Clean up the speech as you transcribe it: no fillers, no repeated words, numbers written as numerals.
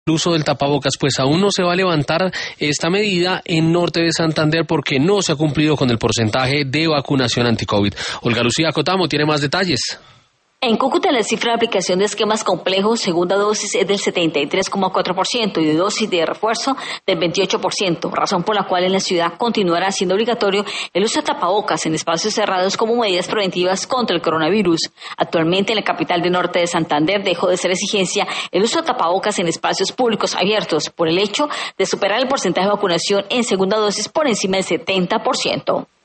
El uso del tapabocas, pues aún no se va a levantar esta medida en Norte de Santander porque no se ha cumplido con el porcentaje de vacunación anti-COVID. Olga Lucía Cotamo tiene más detalles. En Cúcuta la cifra de aplicación de esquemas complejos, segunda dosis, es del 73,4% y de dosis de refuerzo del 28%, razón por la cual en la ciudad continuará siendo obligatorio el uso de tapabocas en espacios cerrados como medidas preventivas contra el coronavirus. Actualmente en la capital de Norte de Santander dejó de ser exigencia el uso de tapabocas en espacios públicos abiertos por el hecho de superar el porcentaje de vacunación en segunda dosis por encima del 70%.